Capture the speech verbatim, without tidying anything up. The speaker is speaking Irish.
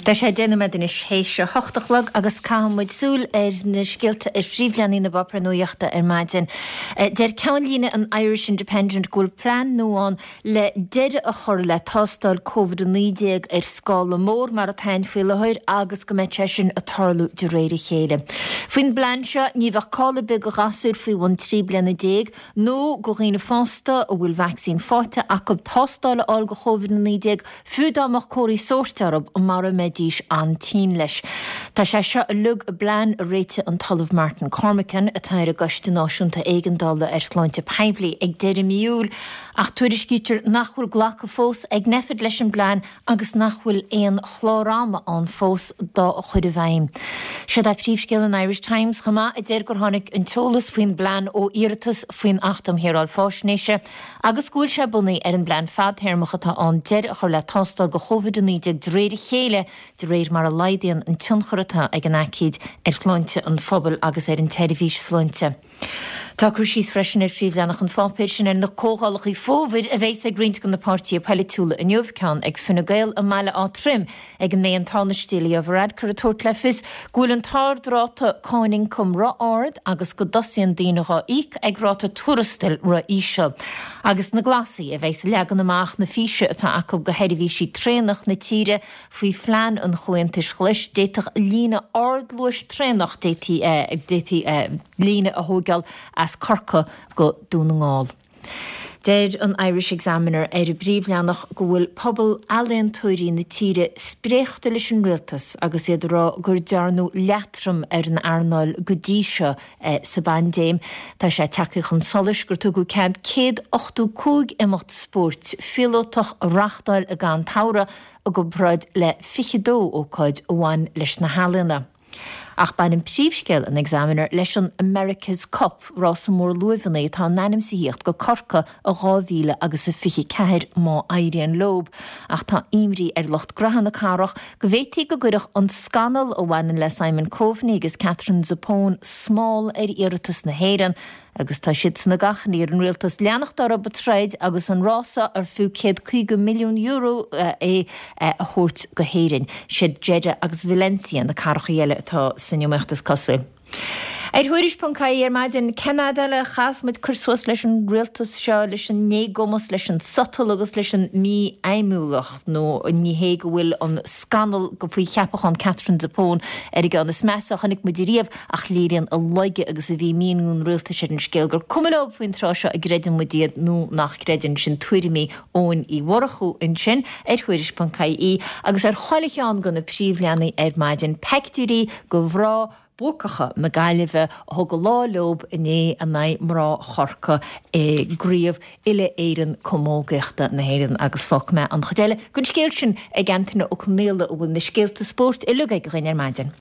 Tá sé déanana in is hééis hochtachlog agus cámuid súl ar na scialta ar phríomhleanaí na bopra nuoachta ar maidin. Der ceanlína an Irish Independent gúil plán nóán le deire a chur le tástáil COVID nineteen ar scála mór mar a tain filehoir agus go méid sin a tarlú de réire chéile. Fuoin blean seo ní bheith cála be go gasúr faoi bhain trí bliana déag nó go ghéine fásta ó bhfuil vaccín fáte a go tástála áil go COVID nineteen fuúdámach cóirí sóirtearab mar a dís an tí leis. Tá sé seo a lug a blean a réite an talamh Martin Cormacan a tair a goiste náisiúnta éigeandála ar sláinte peibli ag deire miúil ach tuairiscítear nachhfuil ghlacha fós ag nefid leis an blean agus nachhfuil éon chláráma an fós dá a chud a bhaim. Siad a príomhscéal an Irish Times chumá a déir gur tháinig an teolas faoin blean ó iiritas faoin achtam héráil fásnéise agus gúil se bunaí ar an blean fad thermachata an deir a chur le tástal go COVID nineteen dréide chéile de réir mar a leidíon an tionchorata ag an acíd ar sláinte an phobal agus ar an televís sláinte. Tá cruisís freisin ar phríomhleanach an fápéir sin ar na cógálachaí fóvid a bhééis ag grint gon na pártí a peilitúla in Jobhcán ag Fine Gael a meile á trim ag an méon tána stíla a bhrad chur a tóir lefis gúil an tár dráta cáining cum rá ard agus go dosíon daoineá íc ag ráta túrastal ra ísio. Agus na glasaí a bhééis legan amach na físe atá acu go heidirhísí trénach na tíre faoi phlean an chuintis chluis déiteach lína ardluis trénach détí ag détí lína a hógeal as corca go dúna ngáil. Déir an Irish Examiner ar a bríomhleanach go bhfuil pobl ealaíon tóirí na tíre spréachta leis an rialtas agus iad rá gur dearnú leatram ar an airnáil go dtí seo sa bandéim. Tá sé teacha chun solis gur tú go cead céad ochtú cúig imimecht sport filótach rachtáil a gan tára a go braid le fichidó ó chuid óháin leis na hálína. Ach bain an príomhscéal an Examiner leis an America's Cup rás an mór luimhnaí tá nanim saíocht go corca a gáhíle agus a fichi ceir má éiríonn lob ach tá imrí ar locht grahan na carach go bhhéití go gurach an scanal ó bhainean le Simon Coveney agus Catherine Zappone small ar iiritas na héireann agus tá siad na gachan ar an rialtas leanachtar a betreid agus an rása ar fiú céad chuige milliún euro é a thuirt go héireann siad Jeddah agus Valencia na carcha eile atá san Iomachtas Cosú. Ar thuiris pancaí ar maidin Canada le chas mit cursús leis an rialtas seo leis an négómas leis an sotal agus leis an mí aimúlach nó ní hé go bhfuil an scandal go faoi cheapach an Catherine Zappone ar ag an is measach anig mu diríomh ach léiríonn a leige agus a bhí míún rialtas ar an scéal gur cumálób faoin trá seo a greidir mu diad nó nach greidir sin tuairimí ón í warachú in sin ar thuiris pancaí agus ar choilicián gan na príomhleanaí ar maidin peictúirí go bhrá bócacha me gaiileh a go lálob iné a mé mrá chorca é gríomh ile éan commógeachta na héireann agus fóc me an chodéile gunn scéil sin ag gantainna ó chunéile ó bhfuil na scéalta sport i lug ag go ar maidin.